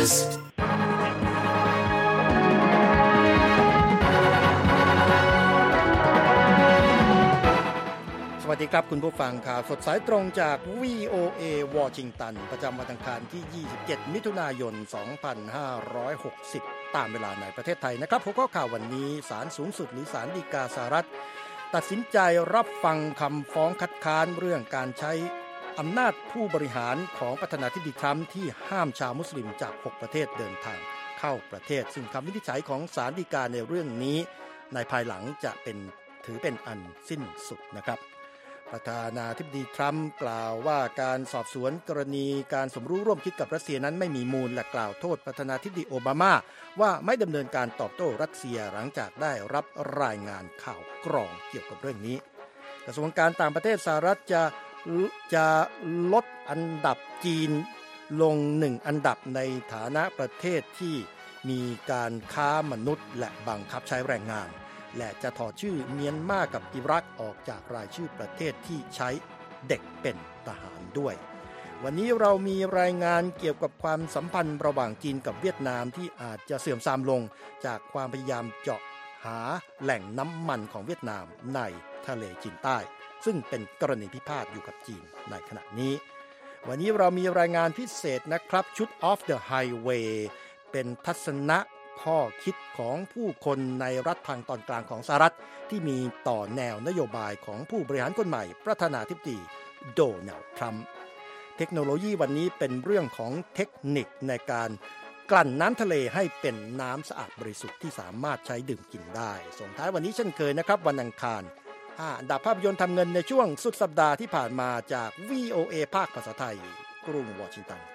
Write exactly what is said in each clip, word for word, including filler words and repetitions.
Newsสวัสดีครับคุณผู้ฟังข่าวสดสายตรงจาก วี โอ เอ วอชิงตันประจำวันอังคารที่ยี่สิบเจ็ดมิถุนายนสองพันห้าร้อยหกสิบตามเวลาในประเทศไทยนะครับหัวข้อข่าววันนี้ศาลสูงสุดหรือศาลฎีกาสหรัฐตัดสินใจรับฟังคำฟ้องคัดค้านเรื่องการใช้อำนาจผู้บริหารของประธานาธิบดีทรัมป์ที่ห้ามชาวมุสลิมจากหกประเทศเดินทางเข้าประเทศซึ่งคำวินิจฉัยของศาลฎีกาในเรื่องนี้ในภายหลังจะเป็นถือเป็นอันสิ้นสุดนะครับประธานาธิบดีทรัมป์กล่าวว่าการสอบสวนกรณีการสมรู้ร่วมคิดกับรัสเซียนั้นไม่มีมูลและกล่าวโทษประธานาธิบดีโอบามาว่าไม่ดำเนินการตอบโต้รัสเซียหลังจากได้รับรายงานข่าวกรองเกี่ยวกับเรื่องนี้กระทรวงการต่างประเทศสหรัฐจะจะลดอันดับจีนลงหนึ่งอันดับในฐานะประเทศที่มีการค้ามนุษย์และบังคับใช้แรงงานและจะถอดชื่อเมียนมากับอิรักออกจากรายชื่อประเทศที่ใช้เด็กเป็นทหารด้วยวันนี้เรามีรายงานเกี่ยวกับความสัมพันธ์ระหว่างจีนกับเวียดนามที่อาจจะเสื่อมทรามลงจากความพยายามเจาะหาแหล่งน้ำมันของเวียดนามในทะเลจีนใต้ซึ่งเป็นกรณีพิพาทอยู่กับจีนในขณะนี้วันนี้เรามีรายงานพิเศษนะครับชุด Off the Highway เป็นทัศนะข้อคิดของผู้คนในรัฐทางตอนกลางของสหรัฐที่มีต่อแนวนโยบายของผู้บริหารคนใหม่ประธานาธิบดีโดนัลด์ทรัมป์เทคโนโลยีวันนี้เป็นเรื่องของเทคนิคในการกลั่นน้ำทะเลให้เป็นน้ำสะอาดบริสุทธิ์ที่สามารถใช้ดื่มกินได้ส่งท้ายวันนี้เช่นเคยนะครับวันอังคารอันดับภาพยนตร์ทำเงินในช่วงสุดสัปดาห์ที่ผ่านมาจาก วี โอ เอ ภาคภาษาไทยกรุงวอชิงตัน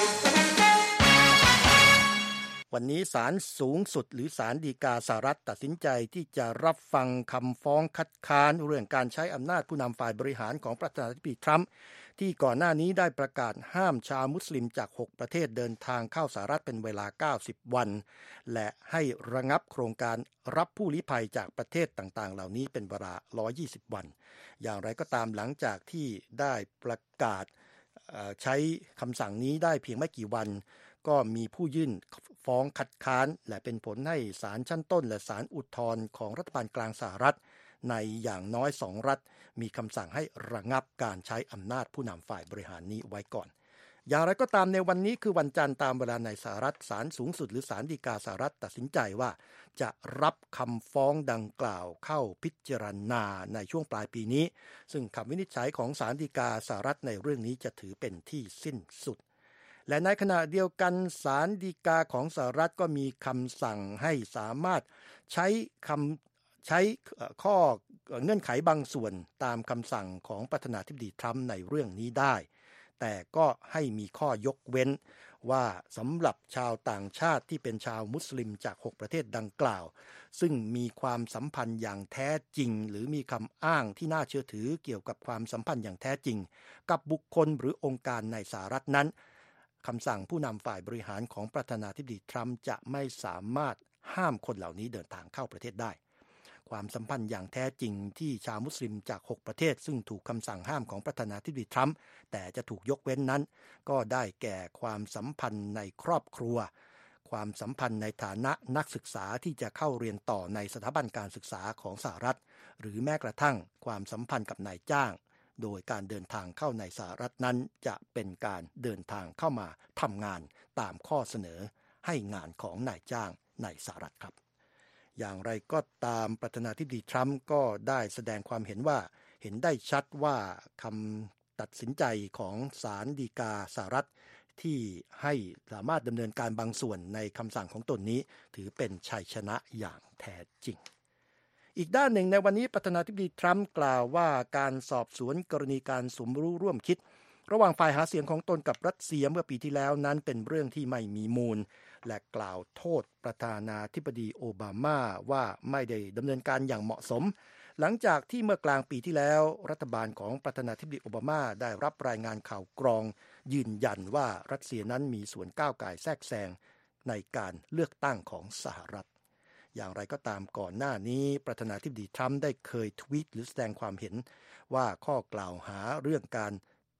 วันนี้ศาลสูงสุดหรือศาลฎีกาสหรัฐตัดสินใจที่จะรับฟังคำฟ้องคัดค้านเรื่องการใช้อำนาจผู้นำฝ่ายบริหารของประธานาธิบดีทรัมป์ที่ก่อนหน้านี้ได้ประกาศห้ามชาวมุสลิมจากหกประเทศเดินทางเข้าสหรัฐเป็นเวลาเก้าสิบวันและให้ระงับโครงการรับผู้ลี้ภัยจากประเทศต่างๆเหล่านี้เป็นเวลาหนึ่งร้อยยี่สิบวันอย่างไรก็ตามหลังจากที่ได้ประกาศใช้คำสั่งนี้ได้เพียงไม่กี่วันก็มีผู้ยื่นฟ้องคัดค้านและเป็นผลให้ศาลชั้นต้นและศาลอุทธรณ์ของรัฐบาลกลางสหรัฐในอย่างน้อยสองรัฐมีคำสั่งให้ระงับการใช้อำนาจผู้นำฝ่ายบริหารนี้ไว้ก่อนอย่างไรก็ตามในวันนี้คือวันจันทร์ตามเวลาในสหรัฐศาลสูงสุดหรือศาลฎีกาสหรัฐตัดสินใจว่าจะรับคำฟ้องดังกล่าวเข้าพิจารณาในช่วงปลายปีนี้ซึ่งคำวินิจฉัยของศาลฎีกาสหรัฐในเรื่องนี้จะถือเป็นที่สิ้นสุดและในขณะเดียวกันศาลฎีกาของสหรัฐก็มีคำสั่งให้สามารถใช้คำใช้ข้อเงื่อนไขบางส่วนตามคำสั่งของประธานาธิบดีทรัมป์ในเรื่องนี้ได้แต่ก็ให้มีข้อยกเว้นว่าสำหรับชาวต่างชาติที่เป็นชาวมุสลิมจากหกประเทศดังกล่าวซึ่งมีความสัมพันธ์อย่างแท้จริงหรือมีคำอ้างที่น่าเชื่อถือเกี่ยวกับความสัมพันธ์อย่างแท้จริงกับบุคคลหรือองค์การในสหรัฐนั้นคำสั่งผู้นำฝ่ายบริหารของประธานาธิบดีทรัมป์จะไม่สามารถห้ามคนเหล่านี้เดินทางเข้าประเทศได้ความสัมพันธ์อย่างแท้จริงที่ชาวมุสลิมจากหกประเทศซึ่งถูกคำสั่งห้ามของประธานาธิบดีทรัมป์แต่จะถูกยกเว้นนั้นก็ได้แก่ความสัมพันธ์ในครอบครัวความสัมพันธ์ในฐานะนักศึกษาที่จะเข้าเรียนต่อในสถาบันการศึกษาของสหรัฐหรือแม้กระทั่งความสัมพันธ์กับนายจ้างโดยการเดินทางเข้าในสหรัฐนั้นจะเป็นการเดินทางเข้ามาทำงานตามข้อเสนอให้งานของนายจ้างในสหรัฐครับอย่างไรก็ตามประธานาธิบดีทรัมป์ก็ได้แสดงความเห็นว่าเห็นได้ชัดว่าคำตัดสินใจของศาลฎีกาสหรัฐที่ให้สามารถดำเนินการบางส่วนในคำสั่งของตนนี้ถือเป็นชัยชนะอย่างแท้จริงอีกด้านหนึ่งในวันนี้ประธานาธิบดีทรัมป์กล่าวว่าการสอบสวนกรณีการสมรู้ร่วมคิดระหว่างฝ่ายหาเสียงของตนกับรัสเซียเมื่อปีที่แล้วนั้นเป็นเรื่องที่ไม่มีมูลและกล่าวโทษประธานาธิบดีโอบามาว่าไม่ได้ดำเนินการอย่างเหมาะสมหลังจากที่เมื่อกลางปีที่แล้วรัฐบาลของประธานาธิบดีโอบามาได้รับรายงานข่าวกรองยืนยันว่ารัสเซียนั้นมีส่วนก้าวก่ายแทรกแซงในการเลือกตั้งของสหรัฐอย่างไรก็ตามก่อนหน้านี้ประธานาธิบดีทรัมป์ได้เคยทวีตหรือแสดงความเห็นว่าข้อกล่าวหาเรื่องการ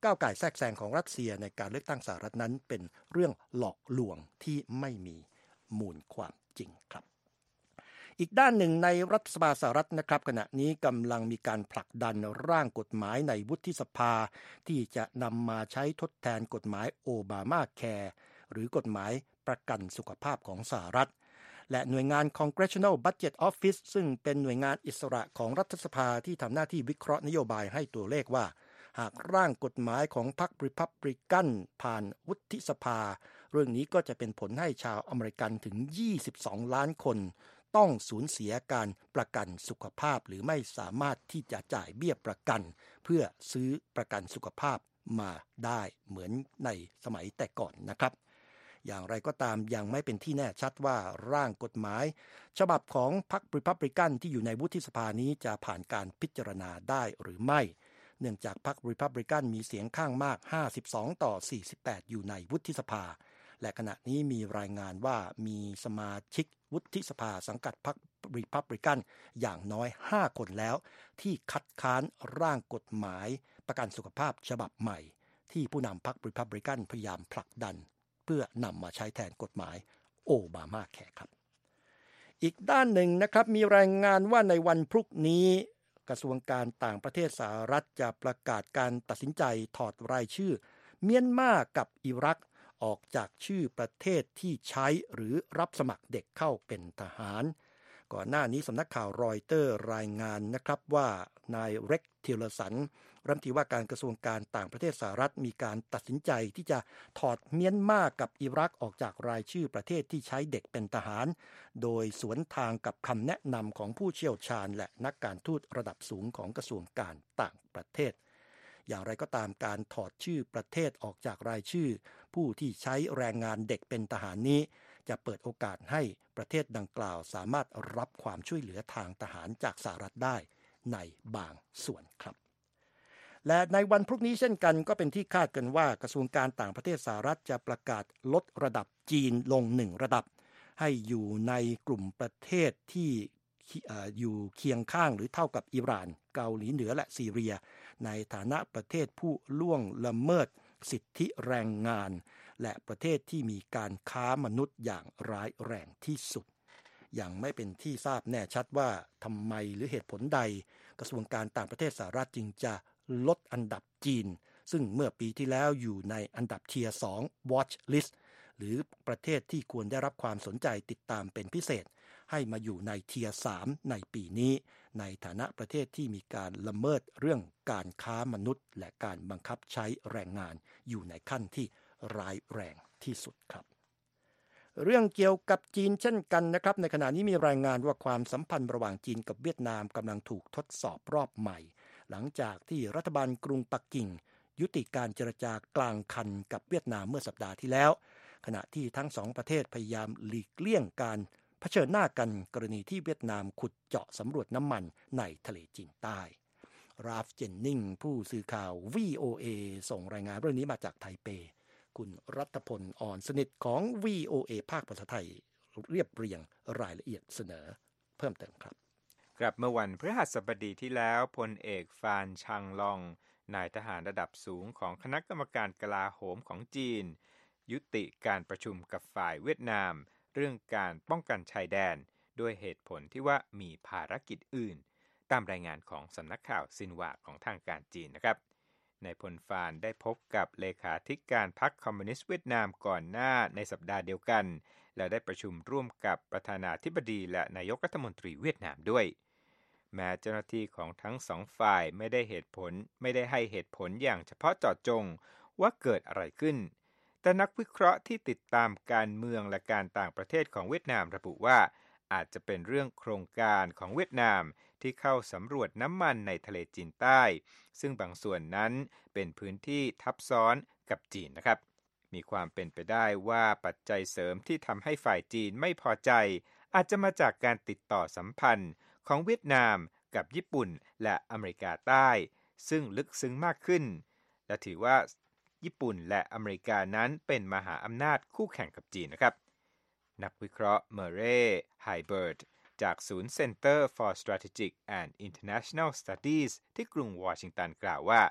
ก้าวก่ายแทรกแซงของรัสเซียในการเลือกตั้งสหรัฐนั้นเป็นเรื่องหลอกลวงที่ไม่มีมูลความจริงครับอีกด้านหนึ่งในรัฐสภาสหรัฐนะครับขณะนี้กำลังมีการผลักดันร่างกฎหมายในวุฒิสภาที่จะนำมาใช้ทดแทนกฎหมายโอบามาแคร์หรือกฎหมายประกันสุขภาพของสหรัฐและหน่วยงาน Congressional Budget Office ซึ่งเป็นหน่วยงานอิสระของรัฐสภาที่ทำหน้าที่วิเคราะห์นโยบายให้ตัวเลขว่าหากร่างกฎหมายของพรรครีพับลิกันผ่านวุฒิสภาเรื่องนี้ก็จะเป็นผลให้ชาวอเมริกันถึงยี่สิบสองล้านคนต้องสูญเสียการประกันสุขภาพหรือไม่สามารถที่จะจ่ายเบี้ยประกันเพื่อซื้อประกันสุขภาพมาได้เหมือนในสมัยแต่ก่อนนะครับอย่างไรก็ตามยังไม่เป็นที่แน่ชัดว่าร่างกฎหมายฉบับของพรรครีพับลิกันที่อยู่ในวุฒิสภานี้จะผ่านการพิจารณาได้หรือไม่เนื่องจากพรรครีพับลิกันมีเสียงข้างมากห้าสิบสองต่อสี่สิบแปดอยู่ในวุฒิสภาและขณะนี้มีรายงานว่ามีสมาชิกวุฒิสภาสังกัดพรรครีพับลิกันอย่างน้อยห้าคนแล้วที่คัดค้านร่างกฎหมายประกันสุขภาพฉบับใหม่ที่ผู้นำพรรครีพับลิกันพยายามผลักดันเพื่อนำมาใช้แทนกฎหมายโอบามาแคร์ครับอีกด้านหนึ่งนะครับมีรายงานว่าในวันพรุ่งนี้กระทรวงการต่างประเทศสหรัฐจะประกาศการตัดสินใจถอดรายชื่อเมียนมากับอิรักออกจากชื่อประเทศที่ใช้หรือรับสมัครเด็กเข้าเป็นทหารก่อนหน้านี้สำนักข่าวรอยเตอร์รายงานนะครับว่านายเร็กทิลเลสันรัฐมนตรีว่าการกระทรวงการต่างประเทศสหรัฐมีการตัดสินใจที่จะถอดเมียนมากับอิรักออกจากรายชื่อประเทศที่ใช้เด็กเป็นทหารโดยสวนทางกับคำแนะนำของผู้เชี่ยวชาญและนักการทูตระดับสูงของกระทรวงการต่างประเทศอย่างไรก็ตามการถอดชื่อประเทศออกจากรายชื่อผู้ที่ใช้แรงงานเด็กเป็นทหารนี้จะเปิดโอกาสให้ประเทศดังกล่าวสามารถรับความช่วยเหลือทางทหารจากสหรัฐได้ในบางส่วนครับและในวันพรุ่งนี้เช่นกันก็เป็นที่คาดกันว่ากระทรวงการต่างประเทศสหรัฐจะประกาศลดระดับจีนลงหนึ่งระดับให้อยู่ในกลุ่มประเทศที่อยู่เคียงข้างหรือเท่ากับอิหร่านเกาหลีเหนือและซีเรียในฐานะประเทศผู้ล่วงละเมิดสิทธิแรงงานและประเทศที่มีการค้ามนุษย์อย่างร้ายแรงที่สุดยังไม่เป็นที่ทราบแน่ชัดว่าทำไมหรือเหตุผลใดกระทรวงการต่างประเทศสหรัฐจึงจะลดอันดับจีนซึ่งเมื่อปีที่แล้วอยู่ในอันดับเทียร์สอง Watch List หรือประเทศที่ควรได้รับความสนใจติดตามเป็นพิเศษให้มาอยู่ในเทียร์สามในปีนี้ในฐานะประเทศที่มีการละเมิดเรื่องการค้ามนุษย์และการบังคับใช้แรงงานอยู่ในขั้นที่ร้ายแรงที่สุดครับเรื่องเกี่ยวกับจีนเช่นกันนะครับในขณะนี้มีรายงานว่าความสัมพันธ์ระหว่างจีนกับเวียดนามกำลังถูกทดสอบรอบใหม่หลังจากที่รัฐบาลกรุงปักกิ่งยุติการเจรจากลางคันกับเวียดนามเมื่อสัปดาห์ที่แล้วขณะที่ทั้งสองประเทศพยายามหลีกเลี่ยงการเผชิญหน้ากันกรณีที่เวียดนามขุดเจาะสำรวจน้ำมันในทะเลจีนใต้ราฟเจนนิงผู้สื่อข่าว วี โอ เอ ส่งรายงานเรื่องนี้มาจากไทเปคุณรัตพลอ่อนสนิทของ วี โอ เอ ภาคภาษาไทยเรียบเรียงรายละเอียดเสนอเพิ่มเติมครับครับเมื่อวันพฤหัสบดีที่แล้วพลเอกฟานชังลองนายทหารระดับสูงของคณะกรรมการกลาโหมของจีนยุติการประชุมกับฝ่ายเวียดนามเรื่องการป้องกันชายแดนด้วยเหตุผลที่ว่ามีภารกิจอื่นตามรายงานของสำนักข่าวซินหวาของทางการจีนนะครับนายพลฟานได้พบกับเลขาธิการพรรคคอมมิวนิสต์เวียดนามก่อนหน้าในสัปดาห์เดียวกันและได้ประชุมร่วมกับประธานาธิบดีและนายกรัฐมนตรีเวียดนามด้วยแม้เจ้าหน้าที่ของทั้งสองฝ่ายไม่ได้เหตุผลไม่ได้ให้เหตุผลอย่างเฉพาะเจาะจงว่าเกิดอะไรขึ้นแต่นักวิเคราะห์ที่ติดตามการเมืองและการต่างประเทศของเวียดนามระบุว่าอาจจะเป็นเรื่องโครงการของเวียดนามที่เข้าสำรวจน้ำมันในทะเลจีนใต้ซึ่งบางส่วนนั้นเป็นพื้นที่ทับซ้อนกับจีนนะครับมีความเป็นไปได้ว่าปัจจัยเสริมที่ทำให้ฝ่ายจีนไม่พอใจอาจจะมาจากการติดต่อสัมพันธ์ของเวียดนามกับญี่ปุ่นและอเมริกาใต้ซึ่งลึกซึ้งมากขึ้นและถือว่าญี่ปุ่นและอเมริกานั้นเป็นมหาอำนาจคู่แข่งกับจีนนะครับนักวิเคราะห์เมเรย์ไฮเบิร์ตจากศูนย์ Center for Strategic and International Studies ที่กรุงวอชิงตันกล่าวว่า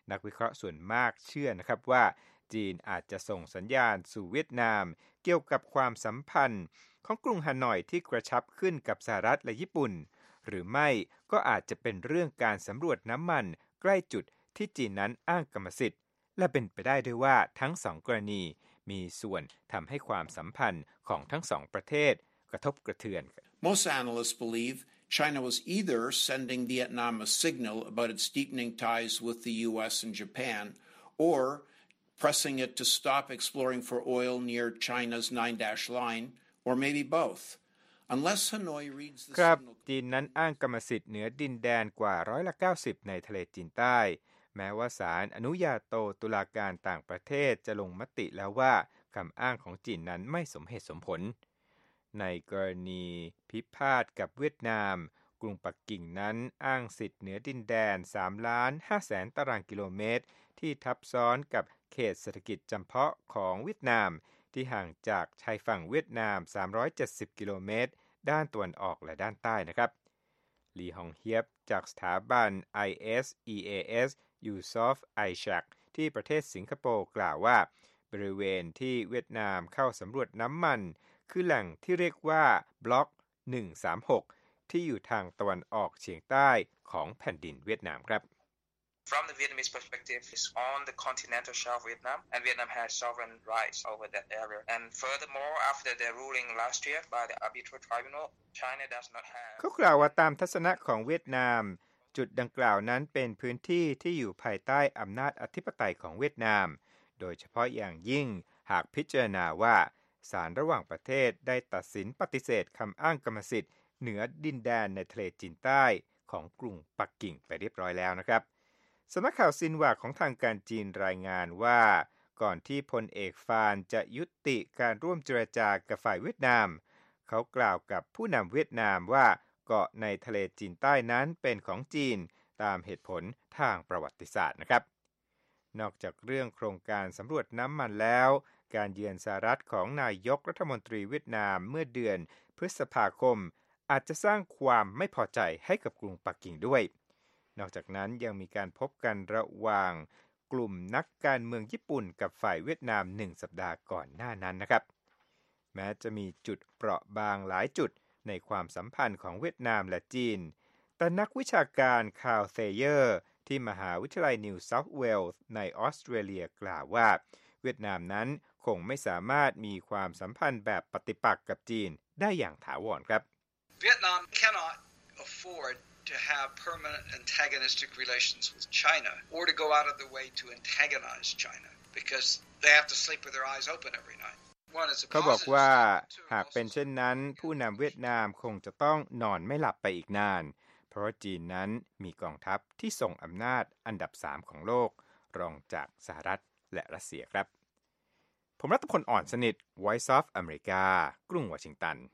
นักวิเคราะห์ส่วนมากเชื่อนะครับว่าจีนอาจจะส่งสัญญาณสู่เวียดนามเกี่ยวกับความสัมพันธ์ของกรุงฮานอยที่กระชับขึ้นกับสหรัฐและญี่ปุ่นหรือไม่ก็อาจจะเป็นเรื่องการสำรวจน้ำมันใกล้จุดที่จีนนั้นอ้างกรรมสิทธิ์และเป็นไปได้ด้วยว่าทั้งสองกรณีมีส่วนทำให้ความสัมพันธ์ของทั้งสองประเทศกระทบกระเทือน Most analysts believe China was either sending Vietnam a signal about its deepening ties with the U S and Japan or pressing it to stop exploring for oil near China's nine dash line or maybe both unless Hanoi reads the ครับ signal จีนนั้นอ้างกรรมสิทธิ์เหนือดินแดนกว่าร้อยละเก้าสิบในทะเลจีนใต้แม้ว่าศาลอนุญาโตตุลาการต่างประเทศจะลงมติแล้วว่าคำอ้างของจีนนั้นไม่สมเหตุสมผลในกรณีพิพาทกับเวียดนามกรุงปักกิ่งนั้นอ้างสิทธิ์เหนือดินแดน สามล้านห้าแสน ตารางกิโลเมตรที่ทับซ้อนกับเขตเศรษฐกิจจำเพาะของเวียดนามที่ห่างจากชายฝั่งเวียดนามสามร้อยเจ็ดสิบกิโลเมตรด้านตะวันออกและด้านใต้นะครับลีฮองเฮียบจากสถาบัน ไอ เอส อี เอ เอส Yusof Ishak ที่ประเทศสิงคโปร์กล่าวว่าบริเวณที่เวียดนามเข้าสำรวจน้ำมันคือแหล่งที่เรียกว่าบล็อกหนึ่งสามหกที่อยู่ทางตะวันออกเฉียงใต้ของแผ่นดินเวียดนามครับ From the Vietnamese perspective, it's on the continental shelf of Vietnam, and Vietnam has sovereign rights over that area. And furthermore, after their ruling last year by the arbitral tribunal, China does not have. เขากล่าวว่าตามทัศนะของเวียดนามจุดดังกล่าวนั้นเป็นพื้นที่ที่อยู่ภายใต้อำนาจอธิปไตยของเวียดนามโดยเฉพาะอย่างยิ่งหากพิจารณาว่าศาลระหว่างประเทศได้ตัดสินปฏิเสธคำอ้างกรรมสิทธิ์เหนือดินแดนในทะเลจีนใต้ของกรุงปักกิ่งไปเรียบร้อยแล้วนะครับสำนักข่าวซินหวาของทางการจีนรายงานว่าก่อนที่พลเอกฟานจะยุติการร่วมเจรจากับฝ่ายเวียดนามเขากล่าวกับผู้นำเวียดนามว่าเกาะในทะเลจีนใต้นั้นเป็นของจีนตามเหตุผลทางประวัติศาสตร์นะครับนอกจากเรื่องโครงการสำรวจน้ำมันแล้วการเยือนสหรัฐของนายกรัฐมนตรีเวียดนามเมื่อเดือนพฤษภาคมอาจจะสร้างความไม่พอใจให้กับกรุงปักกิ่งด้วยนอกจากนั้นยังมีการพบกันระหว่างกลุ่มนักการเมืองญี่ปุ่นกับฝ่ายเวียดนามหนึ่งสัปดาห์ก่อนหน้านั้นนะครับแม้จะมีจุดเปราะบางหลายจุดในความสัมพันธ์ของเวียดนามและจีนแต่นักวิชาการคาร์ลเซเยอร์ที่มหาวิทยาลัยนิวเซาท์เวลส์ในออสเตรเลียกล่าวว่าเวียดนามนั้นคงไม่สามารถมีความสัมพันธ์แบบปฏิปักษ์กับจีนได้อย่างถาวรครับ Vietnam cannot afford to have permanent antagonistic relations with China or to go out of their way to antagonize China because they have to sleep with their eyes open every night. เขาบอกว่าหากเป็นเช่นนั้นผู้นำเวียดนามคงจะต้องนอนไม่หลับไปอีกนานเพราะจีนนั้นมีกองทัพที่ทรงอำนาจอันดับสามของโลกรองจากสหรัฐและรัสเซียครับผมรัตพลอ่อนสนิท Voice of America กรุงวอชิงตัน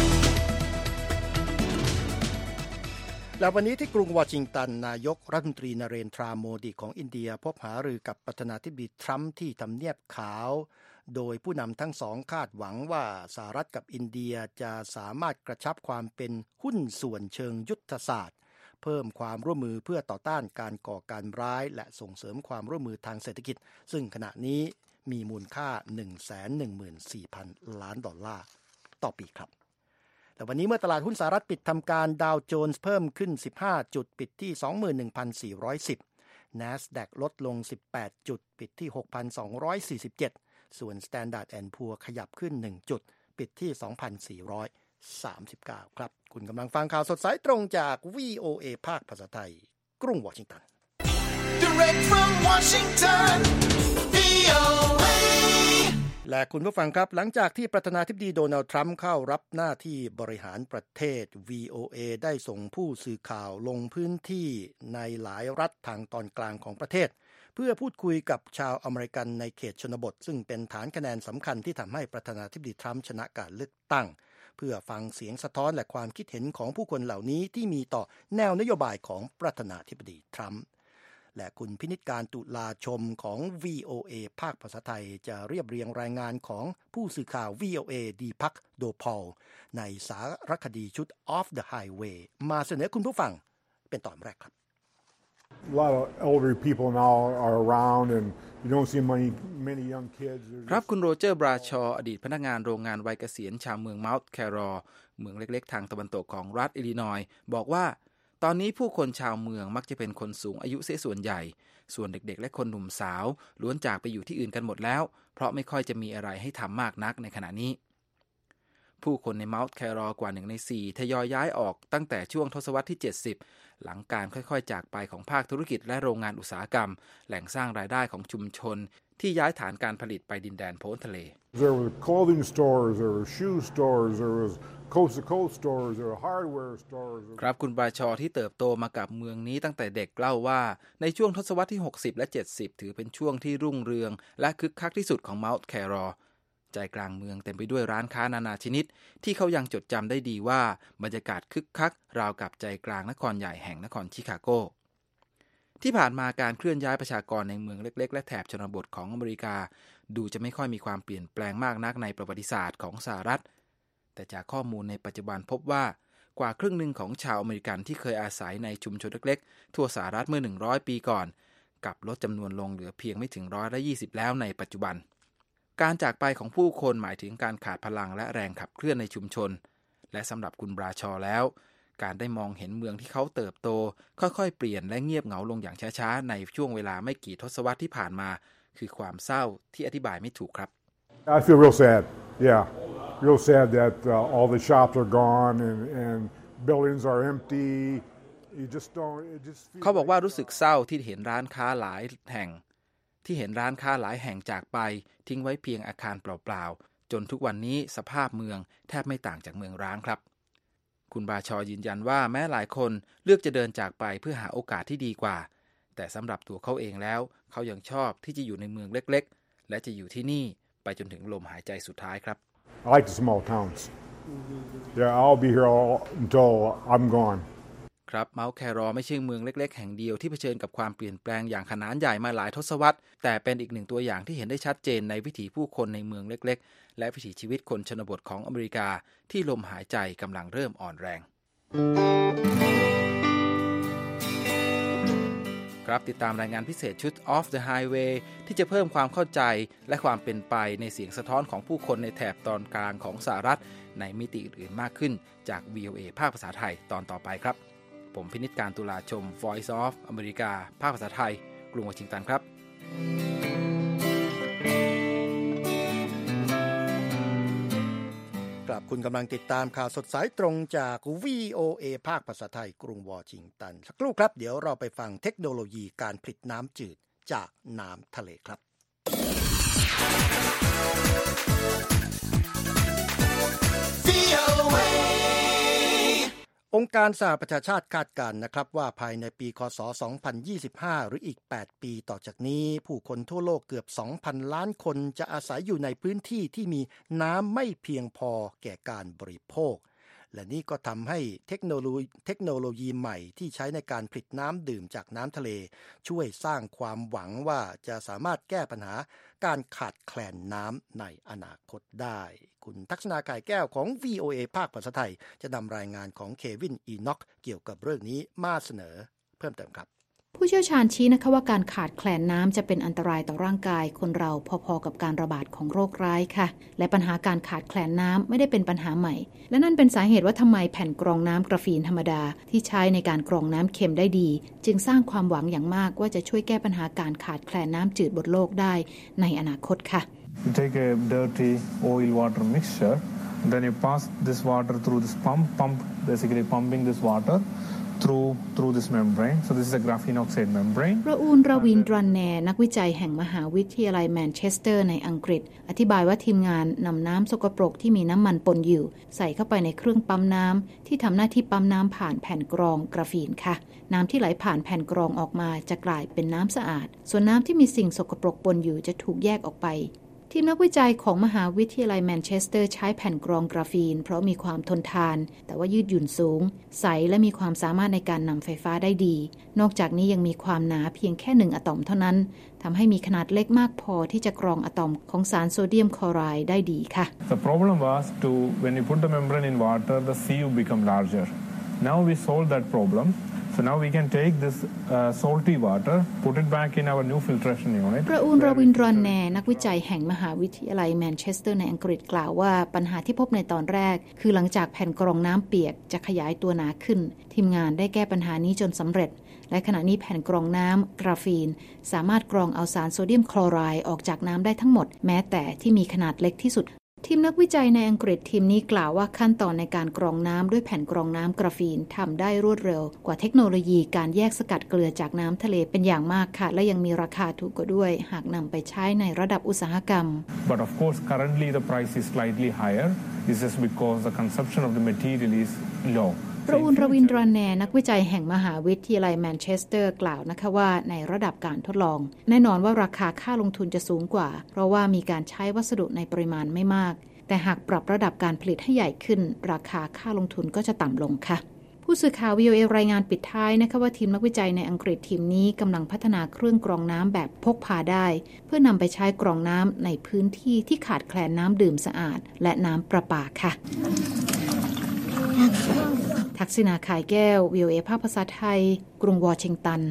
และวันนี้ที่กรุงวอชิงตันนายกรัฐมนตรีนเรนทราโมดีของอินเดียพบหารือกับประธานาธิบดีทรัมป์ที่ทำเนียบขาวโดยผู้นำทั้งสองคาดหวังว่าสหรัฐกับอินเดียจะสามารถกระชับความเป็นหุ้นส่วนเชิงยุทธศาสตร์เพิ่มความร่วมมือเพื่อต่อต้านการก่อการร้ายและส่งเสริมความร่วมมือทางเศรษฐกิจซึ่งขณะนี้มีมูลค่า หนึ่งแสนหนึ่งหมื่นสี่พัน ล้านดอลลาร์ต่อปีครับแต่วันนี้เมื่อตลาดหุ้นสหรัฐปิดทำการดาวโจนส์เพิ่มขึ้นสิบห้าจุดปิดที่ สองหมื่นหนึ่งพันสี่ร้อยสิบ NASDAQ ลดลงสิบแปดจุดปิดที่ หกพันสองร้อยสี่สิบเจ็ด ส่วน Standard แอนด์ Poor's ขยับขึ้นหนึ่งจุดปิดที่ สองพันสี่ร้อยสามสิบเก้า ครับคุณกำลังฟังข่าวสดสายตรงจาก วี โอ เอ ภาคภาษาไทยกรุงวอชิงตัน Direct from Washington วี โอ เอ และคุณผู้ฟังครับหลังจากที่ประธานาธิบดีโดนัลด์ทรัมป์เข้ารับหน้าที่บริหารประเทศ วี โอ เอ ได้ส่งผู้สื่อข่าวลงพื้นที่ในหลายรัฐทางตอนกลางของประเทศเพื่อพูดคุยกับชาวอเมริกันในเขตชนบทซึ่งเป็นฐานคะแนนสำคัญที่ทำให้ประธานาธิบดีทรัมป์ชนะการเลือกตั้งเพื่อฟังเสียงสะท้อนและความคิดเห็นของผู้คนเหล่านี้ที่มีต่อแนวนโยบายของประธานาธิบดีทรัมป์และคุณพินิจการตุลาชมของ วี โอ เอ ภาคภาษาไทยจะเรียบเรียงรายงานของผู้สื่อข่าว วี โอ เอ ดีพักโดพอลในสารคดีชุด Off the Highway มาเสนอคุณผู้ฟังเป็นตอนแรกครับ A lot of elderly people now are around and you don't see many many young kids ครับคุณโรเจอร์บราชออดีตพนักงานโรงงานวัยเกษียณชาวเมืองเมาท์แครอลเมืองเล็กๆทางตะวันตกของรัฐอิลลินอยส์บอกว่าตอนนี้ผู้คนชาวเมืองมักจะเป็นคนสูงอายุเสียส่วนใหญ่ส่วนเด็กๆและคนหนุ่มสาวล้วนจากไปอยู่ที่อื่นกันหมดแล้วเพราะไม่ค่อยจะมีอะไรให้ทำมากนักในขณะนี้ผู้คนในเมาท์แครอลกว่าหนึ่งในสี่ทยอยย้ายออกตั้งแต่ช่วงทศวรรษที่เจ็ดสิบหลังการค่อยๆจากไปของภาคธุรกิจและโรงงานอุตสาหกรรมแหล่งสร้างรายได้ของชุมชนที่ย้ายฐานการผลิตไปดินแดนโพ้นทะเล There were clothing stores, there were shoe stores, there was coast to coast stores, there were hardware stores. ครับคุณบาชอที่เติบโตมากับเมืองนี้ตั้งแต่เด็กเล่าว่าในช่วงทศวรรษที่หกสิบและเจ็ดสิบถือเป็นช่วงที่รุ่งเรืองและคึกคักที่สุดของเมาท์แครอลใจกลางเมืองเต็มไปด้วยร้านค้านานาชนิดที่เขายังจดจำได้ดีว่าบรรยากาศคึกคักราวกับใจกลางนครใหญ่แห่งนครชิคาโกที่ผ่านมาการเคลื่อนย้ายประชากรในเมืองเล็กๆและแถบชนบทของอเมริกาดูจะไม่ค่อยมีความเปลี่ยนแปลงมากนักในประวัติศาสตร์ของสหรัฐแต่จากข้อมูลในปัจจุบันพบว่ากว่าครึ่งหนึ่งของชาวอเมริกันที่เคยอาศัยในชุมชนเล็กๆทั่วสหรัฐเมื่อหนึ่งร้อยปีก่อนกลับลดจำนวนลงเหลือเพียงไม่ถึงร้อยละยี่สิบแล้วในปัจจุบันการจากไปของผู้คนหมายถึงการขาดพลังและแรงขับเคลื่อนในชุมชนและสำหรับคุณบราชอแล้วการได้มองเห็นเมืองที่เขาเติบโตค่อยๆเปลี่ยนและเงียบเหงาลงอย่างช้าๆในช่วงเวลาไม่กี่ทศวรรษที่ผ่านมาคือความเศร้าที่อธิบายไม่ถูกครับ I feel real sad. Yeah, real sad that uh, all the shops are gone and and buildings are empty. You just don't. It just. เขาบอกว่ารู้สึกเศร้าที่เห็นร้านค้าหลายแห่งที่เห็นร้านค้าหลายแห่งจากไปทิ้งไว้เพียงอาคารเปล่าๆจนทุกวันนี้สภาพเมืองแทบไม่ต่างจากเมืองร้างครับคุณบาชอยืนยันว่าแม้หลายคนเลือกจะเดินจากไปเพื่อหาโอกาสที่ดีกว่าแต่สำหรับตัวเขาเองแล้วเขายังชอบที่จะอยู่ในเมืองเล็กๆและจะอยู่ที่นี่ไปจนถึงลมหายใจสุดท้ายครับ I like the small towns. Yeah, I'll be here all until I'm gone. ครับเมาท์แครอลไม่ใช่เมืองเล็กๆแห่งเดียวที่เผชิญกับความเปลี่ยนแปลงอย่างขนาดใหญ่มาหลายทศวรรษแต่เป็นอีกหนึ่งตัวอย่างที่เห็นได้ชัดเจนในวิถีผู้คนในเมืองเล็กๆและวิถีชีวิตคนชนบทของอเมริกาที่ลมหายใจกำลังเริ่มอ่อนแรงครับติดตามรายงานพิเศษชุด Off the Highway ที่จะเพิ่มความเข้าใจและความเป็นไปในเสียงสะท้อนของผู้คนในแถบตอนกลางของสหรัฐในมิติอื่นๆมากขึ้นจาก วี โอ เอ ภาคภาษาไทยตอนต่อไปครับผมพินิจการตุลาชม Voice of America ภาคภาษาไทยกรุงวอชิงตันครับครับคุณกำลังติดตามข่าวสดสายตรงจาก วี โอ เอ ภาคภาษาไทยกรุงวอชิงตันสักครู่ครับเดี๋ยวเราไปฟังเทคโนโลยีการผลิตน้ำจืดจากน้ำทะเลครับองค์การสหประชาชาติคาดการณ์นะครับว่าภายในปีคศสองพันยี่สิบห้าหรืออีกแปดปีต่อจากนี้ผู้คนทั่วโลกเกือบ สองพัน ล้านคนจะอาศัยอยู่ในพื้นที่ที่มีน้ำไม่เพียงพอแก่การบริโภคและนี่ก็ทำให้เทคโนโลยีเทคโนโลยีใหม่ที่ใช้ในการผลิตน้ำดื่มจากน้ำทะเลช่วยสร้างความหวังว่าจะสามารถแก้ปัญหาการขาดแคลนน้ำในอนาคตได้คุณทักษณาไก่แก้วของ วี โอ เอ ภาคภาษาไทยจะนำรายงานของเควินอีน็อกเกี่ยวกับเรื่องนี้มาเสนอเพิ่มเติมครับผู้เชี่ยวชาญชี้นะคะว่าการขาดแคลนน้ำจะเป็นอันตรายต่อร่างกายคนเราพอๆกับการระบาดของโรคร้ายค่ะและปัญหาการขาดแคลนน้ำไม่ได้เป็นปัญหาใหม่และนั่นเป็นสาเหตุว่าทำไมแผ่นกรองน้ำกราฟีนธรรมดาที่ใช้ในการกรองน้ำเค็มได้ดีจึงสร้างความหวังอย่างมากว่าจะช่วยแก้ปัญหาการขาดแคลนน้ำจืดบนโลกได้ในอนาคตค่ะ You take a dirty oil water mixture, then you pass this water through this pump, pump basically pumping this water through through this membrane. So this is a graphene oxide membrane. ราอูล ราวิน ดรันแนนักวิจัยแห่งมหาวิทยาลัยแมนเชสเตอร์ในอังกฤษอธิบายว่าทีมงานนำน้ำสกปรกที่มีน้ำมันปนอยู่ใส่เข้าไปในเครื่องปั๊มน้ำที่ทำหน้าที่ปั๊มน้ำผ่านแผ่นกรองกราฟีนค่ะน้ำที่ไหลผ่านแผ่นกรองออกมาจะกลายเป็นน้ำสะอาดส่วนน้ำที่มีสิ่งสกปรกปนอยู่จะถูกแยกออกไปทีมนักวิจัยของมหาวิทยาลัยแมนเชสเตอร์ใช้แผ่นกรองกราฟีนเพราะมีความทนทานแต่ว่ายืดหยุ่นสูงใสและมีความสามารถในการนำไฟฟ้าได้ดีนอกจากนี้ยังมีความหนาเพียงแค่หนึ่งอะตอมเท่านั้นทำให้มีขนาดเล็กมากพอที่จะกรองอะตอมของสารโซเดียมคลอไรด์ได้ดีค่ะ The problem was to when you put the membrane in water the sieve become larger. Now we solved that problem. So now we can take this uh, salty water, put it back in our new filtration unit. ประอูน รวินทรอนแนนักวิจัยแห่งมหาวิทยาลัยแมนเชสเตอร์ในอังกฤษกล่าวว่าปัญหาที่พบในตอนแรกคือหลังจากแผ่นกรองน้ำเปียกจะขยายตัวหนาขึ้นทีมงานได้แก้ปัญหานี้จนสำเร็จและขณะนี้แผ่นกรองน้ำกราฟีนสามารถกรองเอาสารโซเดียมคลอไรด์ออกจากน้ำได้ทั้งหมดแม้แต่ที่มีขนาดเล็กที่สุดทีมนักวิจัยในอังกฤษทีมนี้กล่าวว่าขั้นตอนในการกรองน้ำด้วยแผ่นกรองน้ำกราฟีนทำได้รวดเร็วกว่าเทคโนโลยีการแยกสกัดเกลือจากน้ำทะเลเป็นอย่างมากค่ะและยังมีราคาถูกกว่าด้วยหากนำไปใช้ในระดับอุตสาหกรรม But of course currently the price is slightly higher. This is because the consumption of the material is low. ประอูน รวินทรอนแนนักวิจัยแห่งมหาวิทยาลัยแมนเชสเตอร์กล่าวนะคะว่าในระดับการทดลองแน่นอนว่าราคาค่าลงทุนจะสูงกว่าเพราะว่ามีการใช้วัสดุในปริมาณไม่มากแต่หากปรับระดับการผลิตให้ใหญ่ขึ้นราคาค่าลงทุนก็จะต่ำลงค่ะผู้สื่อข่าว วี โอ เอ รายงานปิดท้ายนะคะว่าทีมนักวิจัยในอังกฤษทีมนี้กำลังพัฒนาเครื่องกรองน้ำแบบพกพาได้เพื่อนำไปใช้กรองน้ำในพื้นที่ที่ขาดแคลนน้ำดื่มสะอาดและน้ำประปาค่ะทักษิณาขายแก้ว วี โอ เอ ภาคภาษาไทยกรุงวอชิงตัน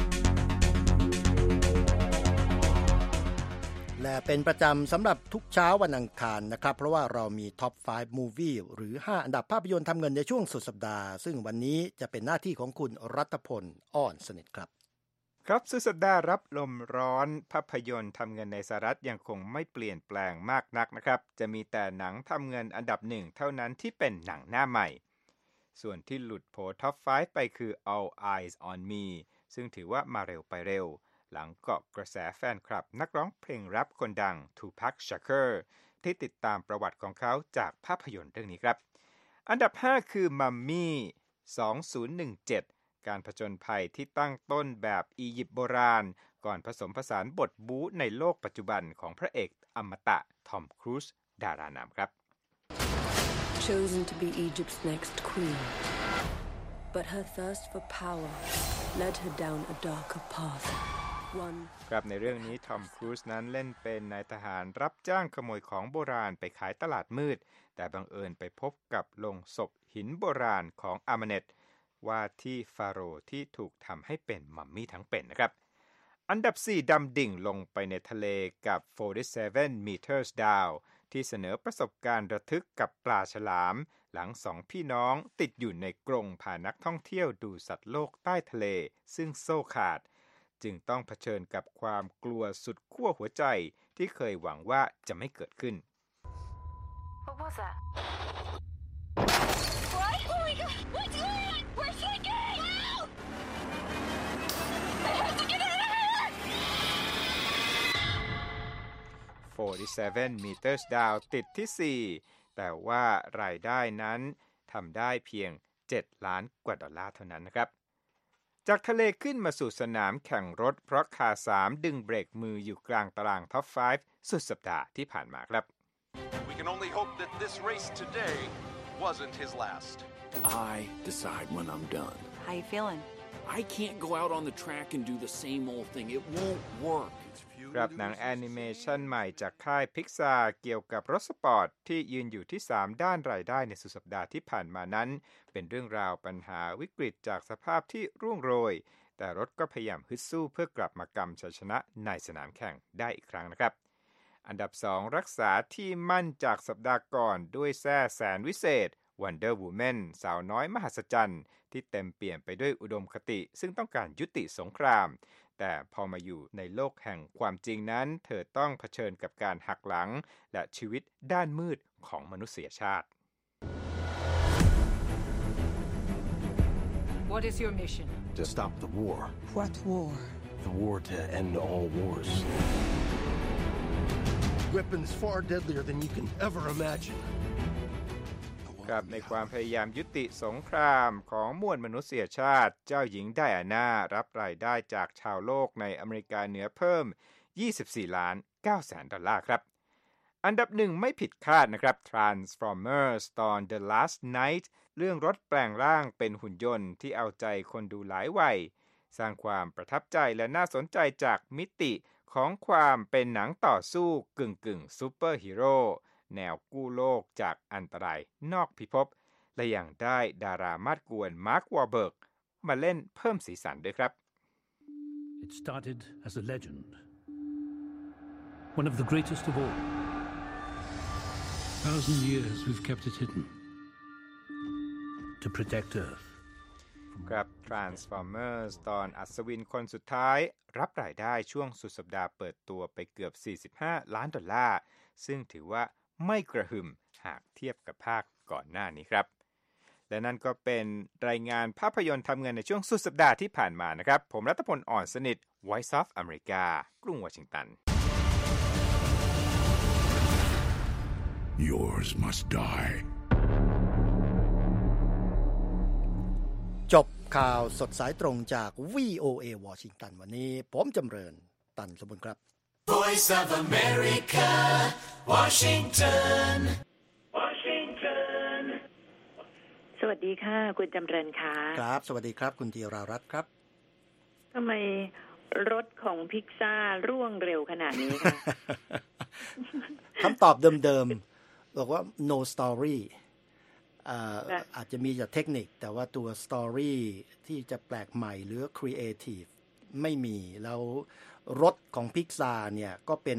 และเป็นประจำสำหรับทุกเช้าวันอังคารนะครับเพราะว่าเรามี Top ไฟว์ Movie หรือห้าอันดับภาพยนตร์ทำเงินในช่วงสุดสัปดาห์ซึ่งวันนี้จะเป็นหน้าที่ของคุณรัตพลอ้อนสนิทครับครับสุดสัปดาห์รับลมร้อนภาพยนตร์ทำเงินในสหรัฐยังคงไม่เปลี่ยนแปลงมากนักนะครับจะมีแต่หนังทำเงินอันดับหนึ่งเท่านั้นที่เป็นหนังหน้าใหม่ส่วนที่หลุดโผ Top ไฟว์ ไปคือ All Eyes on Me ซึ่งถือว่ามาเร็วไปเร็วหลังเกาะกระแสแฟนคลับนักร้องเพลงแรปคนดัง Tupac Shakur ที่ติดตามประวัติของเขาจากภาพยนตร์เรื่องนี้ครับอันดับห้าคือ Mummy สองพันสิบเจ็ดการผจญภัยที่ตั้งต้นแบบอียิปต์โบราณก่อนผสมผสานบทบู๊ในโลกปัจจุบันของพระเอกอมตะทอมครูซดารานำครับ Chosen to be Egypt's next queen, but her thirst for power led her down a darker path. One ครับในเรื่องนี้ทอมครูซนั้นเล่นเป็นนายทหารรับจ้างขโมยของโบราณไปขายตลาดมืดแต่บังเอิญไปพบกับโลงศพหินโบราณของอามาเนตว่าที่ฟาโรห์ที่ถูกทำให้เป็นมัมมี่ทั้งเป็นนะครับอันดับสี่ดำดิ่งลงไปในทะเลกับ47 meters down ที่เสนอประสบการณ์ระทึกกับปลาฉลามหลังสองพี่น้องติดอยู่ในกรงพานักท่องเที่ยวดูสัตว์โลกใต้ทะเลซึ่งโซ่ขาดจึงต้องเผชิญกับความกลัวสุดขั้วหัวใจที่เคยหวังว่าจะไม่เกิดขึ้น What was that? What? Oh my god! What's going on? We're sinking! Help! I have to get out of here! 47 meters down ติดที่สี่แต่ว่ารายได้นั้นทำได้เพียงเจ็ดล้านกว่าดอลลาร์เท่านั้นนะครับจากทะเลขึ้นมาสู่สนามแข่งรถเพราะคาสามดึงเบรกมืออยู่กลางตารางท็อปไฟว์สุดสัปดาห์ที่ผ่านมาครับ We can only hope that this race today wasn't his last. I decide when I'm done. How you feeling? I can't go out on the track and do the same old thing. It won't work. ครับหนังแอนิเมชันใหม่จากค่าย Pixar เกี่ยวกับรถสปอร์ตที่ยืนอยู่ที่สามด้านรายได้ในสุดสัปดาห์ที่ผ่านมานั้นเป็นเรื่องราวปัญหาวิกฤตจากสภาพที่ร่วงโรยแต่รถก็พยายามฮึดสู้เพื่อกลับมากำชัยชนะในสนามแข่งได้อีกครั้งนะครับอันดับสองรักษาที่มั่นจากสัปดาห์ก่อนด้วยแส้แสนวิเศษ Wonder Woman สาวน้อยมหัศจรรย์ที่เต็มเปี่ยมไปด้วยอุดมคติซึ่งต้องการยุติสงครามแต่พอมาอยู่ในโลกแห่งความจริงนั้นเธอต้องเผชิญกับการหักหลังและชีวิตด้านมืดของมนุษยชาติ What is your mission? To stop the war. What war? The war to end all wars. Weapons far deadlier than you can ever imagine. ครับในความพยายามยุติสงครามของมวลมนุษยชาติเจ้าหญิงไดอาน่ารับรายได้จากชาวโลกในอเมริกาเหนือเพิ่มยี่สิบสี่ล้านเก้าแสนดอลลาร์ครับอันดับหนึ่งไม่ผิดคาดนะครับ Transformers ตอน The Last Night เรื่องรถแปลงร่างเป็นหุ่นยนต์ที่เอาใจคนดูหลายวัยสร้างความประทับใจและน่าสนใจจากมิติของความเป็นหนังต่อสู้กึ่งๆซูเปอร์ฮีโร่แนวกู้โลกจากอันตรายนอกพิภพและยังได้ดารามาดกวนมาร์ควอร์เบิร์กมาเล่นเพิ่มสีสันด้วยครับ It started as a legend, one of the greatest of all. Thousand years we've kept it hidden to protect Earth. ครับ Transformers ตอนอัศวินคนสุดท้ายรับรายได้ช่วงสุดสัปดาห์เปิดตัวไปเกือบสี่สิบห้าล้านดอลลาร์ซึ่งถือว่าไม่กระหึ่มหากเทียบกับภาคก่อนหน้านี้ครับและนั่นก็เป็นรายงานภาพยนตร์ทำเงินในช่วงสุดสัปดาห์ที่ผ่านมานะครับผมรัตพลอ่อนสนิท Voice of America กรุงวอชิงตัน Yours must die. จบข่าวสดสายตรงจาก วี โอ เอ วอชิงตันวันนี้ผมจำเริญตันสมบูรณ์ครับ Voice of America Washington Washington สวัสดีค่ะคุณจำเริญค่ะครับสวัสดีครับคุณธีรารัตน์ครับทำไมรถของพิกซ่าร่วงเร็วขนาดนี้คะคำตอบเดิมๆบอกว่า no story อ่า อาจจะมีจากเทคนิคแต่ว่าตัว story ที่จะแปลกใหม่หรือ creative ไม่มีแล้วรถของ Pixar เนี่ยก็เป็น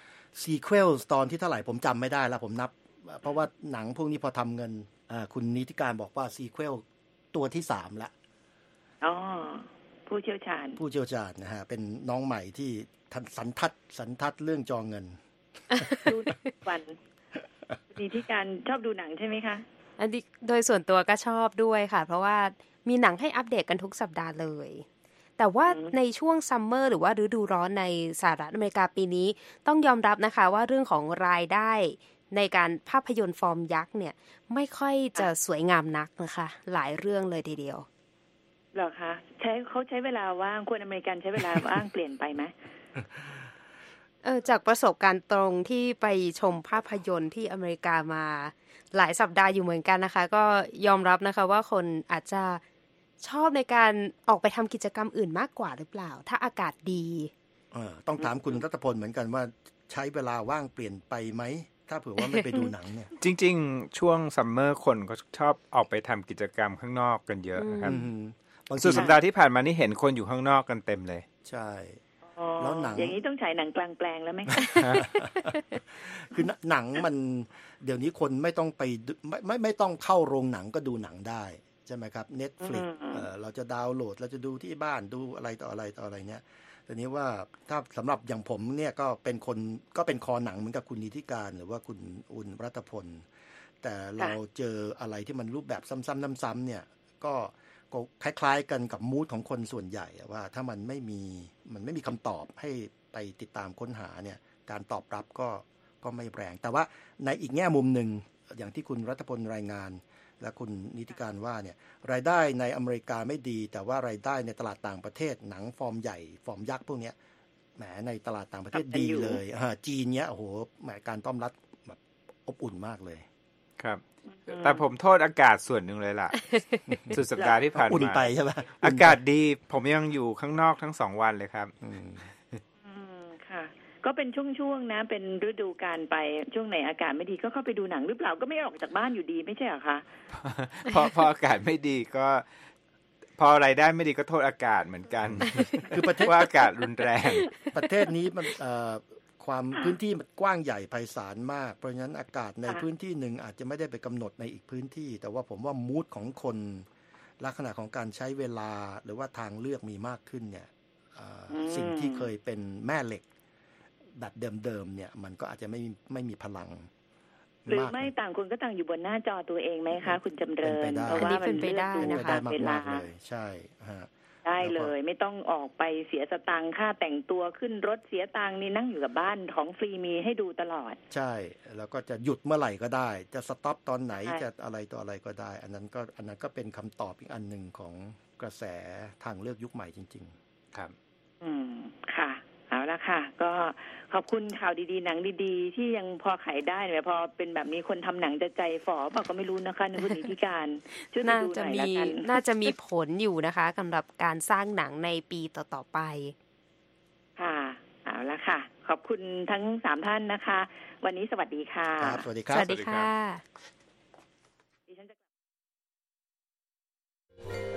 sequel ตอนที่เท่าไหร่ผมจำไม่ได้แล้วผมนับเพราะว่าหนังพวกนี้พอทำเงินคุณนิติการบอกว่า sequel ตัวที่สามละอ๋อผู้เชี่ยวชาญผู้เชี่ยวชาญนะฮะเป็นน้องใหม่ที่สันทัดสันทัดเรื่องจองเงินดูวันนิติการชอบดูหนังใช่ไหมคะอันนี้โดยส่วนตัวก็ชอบด้วยค่ะเพราะว่ามีหนังให้อัปเดตกันทุกสัปดาห์เลยแต่ว่าในช่วงซัมเมอร์หรือว่าฤดูร้อนในสหรัฐอเมริกาปีนี้ต้องยอมรับนะคะว่าเรื่องของรายได้ในการภาพยนตร์ฟอร์มยักษ์เนี่ยไม่ค่อยจะสวยงามนักนะคะหลายเรื่องเลยทีเดียวเหรอคะใช้เขาใช้เวลาว่างคนอเมริกันใช้เวลาว่างเปลี่ยนไปไหมเออจากประสบการณ์ตรงที่ไปชมภาพยนตร์ที่อเมริกามาหลายสัปดาห์อยู่เหมือนกันนะคะก็ยอมรับนะคะว่าคนอาจจะชอบในการออกไปทำกิจกรรมอื่นมากกว่าหรือเปล่าถ้าอากาศดีเออต้องถามคุณรัตพลเหมือนกันว่าใช้เวลาว่างเปลี่ยนไปไหมถ้าเผื่อว่าไม่ไปดูหนังเนี่ยจริงๆช่วงซัมเมอร์คนก็ชอบออกไปทำกิจกรรมข้างนอกกันเยอะนะครับสุดสัปดาห์ที่ผ่านมานี่เห็นคนอยู่ข้างนอกกันเต็มเลยใช่แล้วหนังอย่างนี้ต้องฉายหนังกลางแปลงแล้วไหมคือหนังมันเดี๋ยวนี้คนไม่ต้องไปไม่ไม่ไม่ต้องเข้าโรงหนังก็ดูหนังได้ใช่ไหมครับ Netflix เอ่อเราจะดาวน์โหลดเราจะดูที่บ้านดูอะไรต่ออะไรต่ออะไรเนี้ยทีนี้ว่าถ้าสำหรับอย่างผมเนี่ยก็เป็นคนก็เป็นคอหนังเหมือนกับคุณนิติการหรือว่าคุณอุ่นรัตพลแต่เราเจออะไรที่มันรูปแบบซ้ำๆซ้ำๆเนี่ยก็ก็คล้ายๆกันกับมูดของคนส่วนใหญ่ว่าถ้ามันไม่มีมันไม่มีคำตอบให้ไปติดตามค้นหาเนี่ยการตอบรับก็ก็ไม่แรงแต่ว่าในอีกแง่มุมหนึ่งอย่างที่คุณรัตพลรายงานและคุณนิติการว่าเนี่ยรายได้ในอเมริกาไม่ดีแต่ว่ารายได้ในตลาดต่างประเทศหนังฟอร์มใหญ่ฟอร์มยักษ์พวกนี้แหมในตลาดต่างประเทศดีเลยจีนเนี้ยโอ้โหแหมการต้อนรับแบบอบอุ่นมากเลยครับแต่ผมโทษอากาศส่วนหนึ่งเลยล่ะ สุดสัปดาห์ที่ผ่านมาอุ่นไปใช่ไหมอากาศดีผมยังอยู่ข้างนอกทั้งสองวันเลยครับค่ะก็เป็นช่วงๆนะเป็นฤดูกาลไปช่วงไหนอากาศไม่ดีก็เข้าไปดูหนังหรือเปล่าก็ไม่ออกจากบ้านอยู่ดีไม่ใช่เหรอคะพอพออากาศไม่ดีก็พอรายได้ไม่ดีก็โทษอากาศเหมือนกันคือประเทศว่าอากาศรุนแรงประเทศนี้มันความพื้นที่มันกว้างใหญ่ไพศาลมากเพราะฉะนั้นอากาศในพื้นที่หนึ่งอาจจะไม่ได้ไปกำหนดในอีกพื้นที่แต่ว่าผมว่ามูดของคนลักษณะของการใช้เวลาหรือว่าทางเลือกมีมากขึ้นเนี่ยสิ่งที่เคยเป็นแม่เหล็กแบบเดิมๆเนี่ยมันก็อาจจะไม่ไม่มีพลังหรือไม่ต่างคนก็ต่างอยู่บนหน้าจอตัวเองไหมคะคุณจำเริญเพราะว่ามันเป็นไปได้นะคะเวลาเลยใช่ฮะได้เลยไม่ต้องออกไปเสียสตังค่าแต่งตัวขึ้นรถเสียตังนี่นั่งอยู่กับบ้านของฟรีมีให้ดูตลอดใช่แล้วก็จะหยุดเมื่อไหร่ก็ได้จะสต็อปตอนไหนจะอะไรต่ออะไรก็ได้อันนั้นก็อันนั้นก็เป็นคำตอบอีกอันหนึ่งของกระแสทางเลือกยุคใหม่จริงๆครับอืมค่ะเอาละค่ะก็ขอบคุณข่าวดีๆหนังดีๆที่ยังพอขายได้เนี่ยพอเป็นแบบนี้คนทำหนังจะใจฝ่อเปล่าก็ไม่รู้นะคะในวันนี้ที่การน่าจะมีน่าจะมีผลอยู่นะคะสำหรับการสร้างหนังในปีต่อๆไปค่ะเอาละค่ะขอบคุณทั้งสามท่านนะคะวันนี้สวัสดีค่ะสวัสดีครับสวัสดีค่ะ